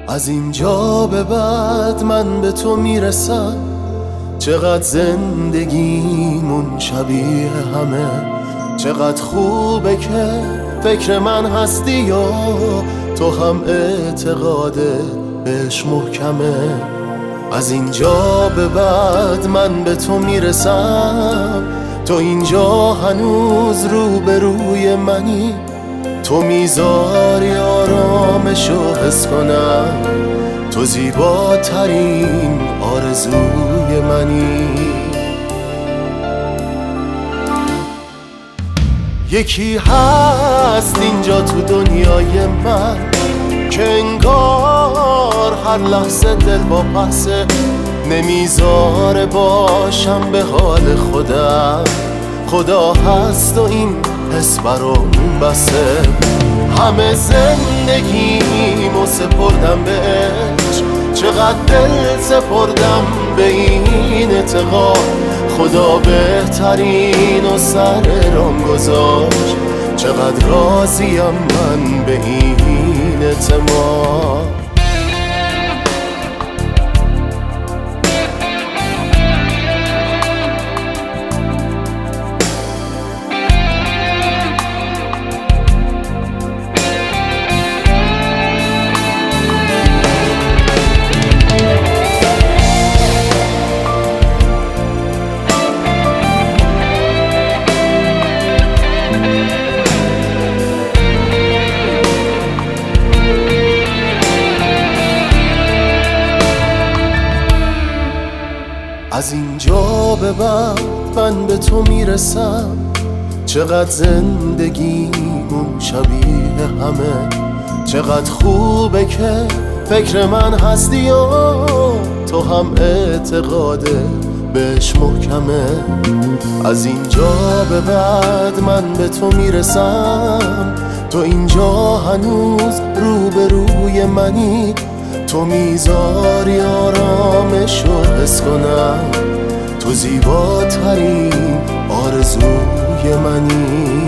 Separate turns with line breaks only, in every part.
از اینجا به بعد من به تو میرسم. چقدر زندگیمون شبیه همه، چقدر خوبه که فکر من هستی و تو هم اعتقادت بهش محکمه. از اینجا به بعد من به تو میرسم، تو اینجا هنوز روبروی منی، تو میذاری آرامشو حس کنم، تو زیباترین آرزوی منی. یکی هست اینجا تو دنیای من که انگار هر لحظه دل واپسه، نمیذاره باشم به حال خودم. خدا هست و این حس برام بسه، همه زندگیمو سپردم بهش، چقدر دل سپردم به این اعتقاد، خدا بهترین و سر رام گذاشت. چقدر راضیم من به این اعتماد. از اینجا به بعد من به تو میرسم، چقدر زندگیمون شبیه همه، چقدر خوبه که فکر من هستی و تو هم اعتقادت بهش محکمه. از اینجا به بعد من به تو میرسم، تو اینجا هنوز روبروی منی، تو میذاری آرامشو حس کنم، تو زیباترین آرزوی منی.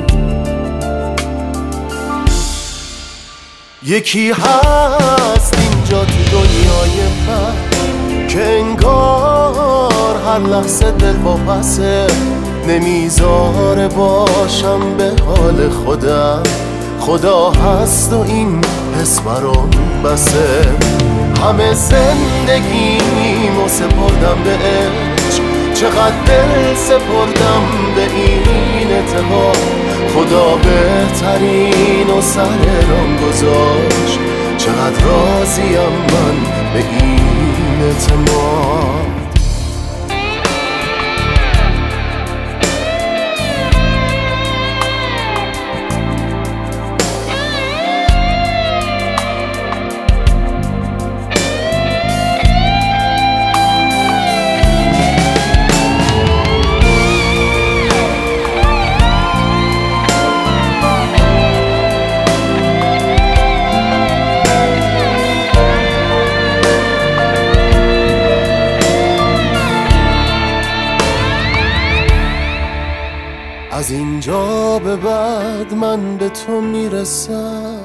یکی هست اینجا تو دنیای من که انگار هر لحظه دل واپسه، نمیذاره باشم به حال خودم. خدا هست و این حس برام بسه، همه زندگیمو سپردم بهش، چقدر دل سپردم به این اعتماد، خدا بهترین و سر رام گذاشت. چقدر راضیم من به این اعتماد. از اینجا به بعد من به تو میرسم.